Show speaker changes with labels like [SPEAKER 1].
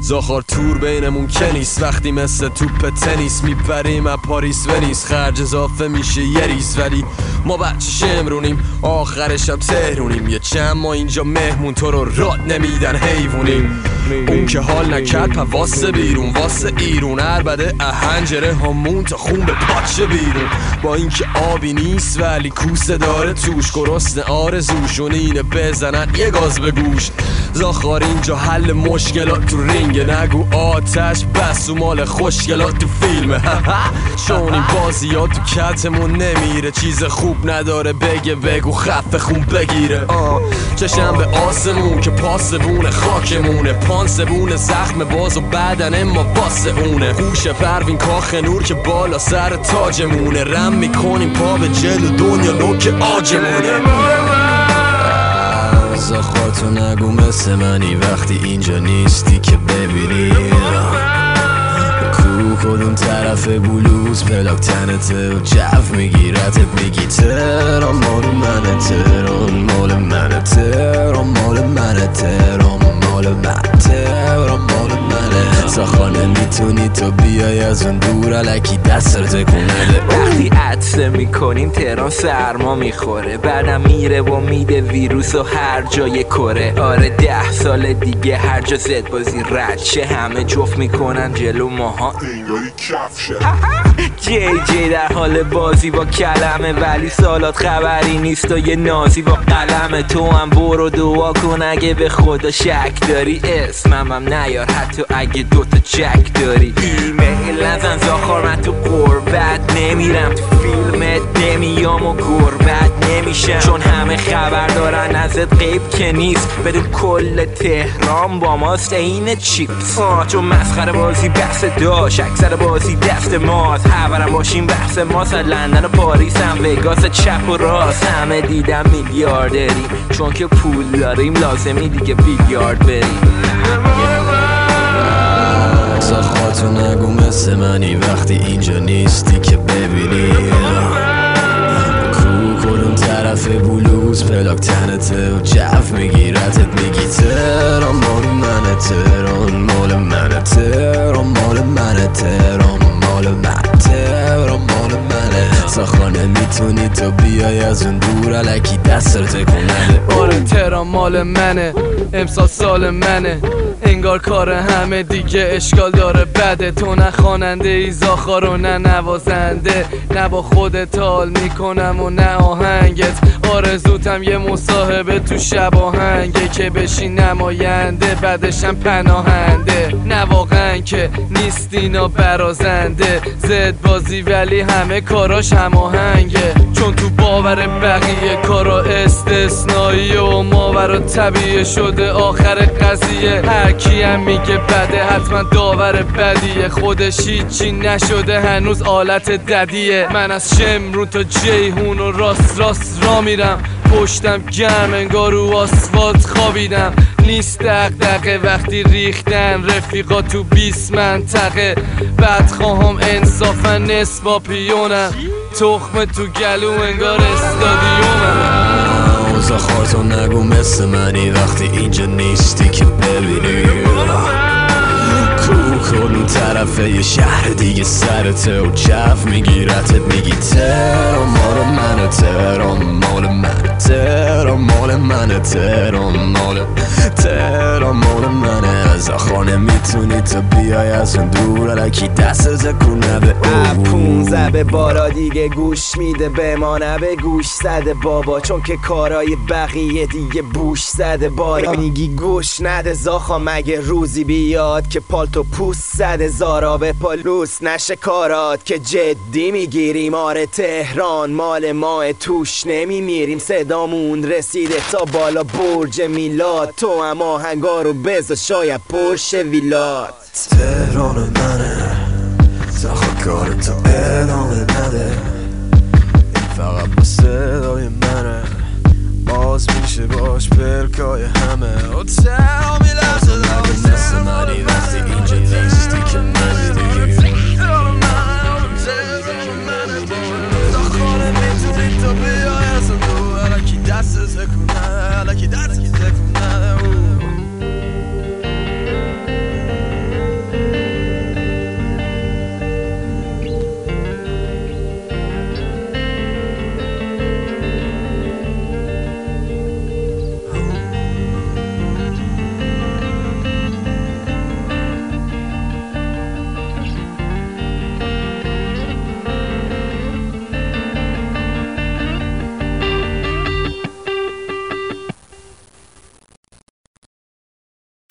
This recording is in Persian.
[SPEAKER 1] زاخار تور بینمون که نیست، وقتی مثل توپ تنیس میپریم از پاریس ونیس، خرج اضافه میشه یه ریز، ولی ما بچه شمرونیم آخرش هم تهرونیم، یه چند ما اینجا مهمون تو رو راد نمیدن حیوونیم. اون که حال نکرد واسه بیرون واسه ایرون، عربده اهنجره همون تا خون به پاچه بیرون، با اینکه آبی نیست ولی کوسه داره توش، گرسنه آرزوشون اینه بزنن یه گاز به گوش. زاخار اینجا حل مشکلات تو رینگ، نگو آتش بس و مال خوشگلات تو فیلمه. چون این بازیات تو کتمون نمیره، چیز خوب نداره بگه بگو خفه خون بگیره. چشم به آسمون که پاسبون خاکمونه، پانسبون زخم باز و بدن ما واسه اونه، خوش پروین کاخ نور که بالا سر تاجمونه، رم میکنیم پا به جلو دنیا نوک آجمونه. زاخار تو نگو مثل منی وقتی اینجا نیستی که ببینی کدوم طرف بلوز پلاک تنته و جف میگیرتت میگی تهران مال منه، تهران مال منه، تهران مال منه، تهران مال منه، تهران مال منه. زاخار نمیتونی تو بیای از اون دور الکی دست رو تکون نده.
[SPEAKER 2] وقتی عطسه میکنیم تهران سرما میخوره، بعدم میره و میده ویروس و هر جای کره. آره 10 سال دیگه هر جا زد بازی رد شه، همه جفت میکنن جلو ماها
[SPEAKER 3] انگاری کفشه.
[SPEAKER 2] جی در حال بازی با کلمه، ولی سالات خبری نیست و یه نازی با قلمه. تو هم برو دعا کن اگه به خدا شک داری، اسمم هم نیار حتی اگه دوتا چک داری. ایمیل نزن زاخار من تو قربت نمیرم، تو فیلمت نمیام و گربت نمیشم، چون همه خبر دارن ازت غیب که نیست، بدون کل تهران با ماست این چیپس. چون مسخره بازی بحث داشت، اکثر بازی دست ماست، خبرم باشیم بحث ماست، لندن و پاریس هم وگاس چپ و راست، همه دیدم میلیاردریم چون که پول داریم لازمی دیگه بیلیارد بریم.
[SPEAKER 1] زاخار تو نگو مثل منی وقتی اینجا نیستی که ببینی کدوم طرف بلوز پلاک تنته و جف میگیرتت میگی تهران مال منه، تهران مال منه، تهران مال منه، تهران مال منه، تهران مال منه. زاخار نمیتونی تو بیای از اون دور الکی دست رو تکون نده.
[SPEAKER 4] آره تهران مال منه، امسال سال منه، انگار کار همه دیگه اشکال داره بده. تو نه خواننده ای زاخار و نه نوازنده، نه با خودت حال میکنم و نه آهنگت. آرزوتم یه مصاحبه تو شب آهنگه که بشی نماینده بعدشم پناهنده. نه واقعا که نیست اینا برازنده، زد بازی ولی همه کاراش هماهنگه، چون تو باور بقیه کارا استثنایی و ماورا طبیعه شده آخر قضیه. هر کی هم میگه بده حتما داور بدیه، خودش هیچی نشده هنوز آلت ددیه. من از شمرون تا جیهون و راست را میرم، پشتم گرم انگار رو آسفالت خوابیدم. نیست دغدغه وقتی ریختن رفیقا تو 20 منطقه، بعد خواهم انصافا نسبا پیونم، تخمه تو گلو انگار استادیومم.
[SPEAKER 1] زاخار تو نگو مثل منی وقتی اینجا نیستی که ببینی کدوم طرف یه شهر دیگه سرته و جف میگیرتت میگی تهران مال منه، تهران مال منه، تهران مال منه، تهران مال، تهران مال منه. زاخار نمیتونی تو بیای از اون دور الکی دست تکون نده.
[SPEAKER 2] 15 به بالا دیگه گوش میده به ما نه به گوش زده بابا، چون که کارای بقیه دیگه بوش زده بالا. میگی گوش نده زاخا مگه روزی بیاد که پالتو پوست زده زارا به پالوس نشه کارات که جدی میگیریم. آره تهران مال ماه توش نمیمیریم، صدامون رسیده تا بالا برج میلاد، تو هم آهنگا رو بذار شاید پرشه ویلات.
[SPEAKER 1] تهران منه زاخار کار تو ادامه نده، این فقط با صدای منه، باز میشه باش پرکای همه. و تهران میلرزه مثل منی وقتی اینجا نیستی که ندیدی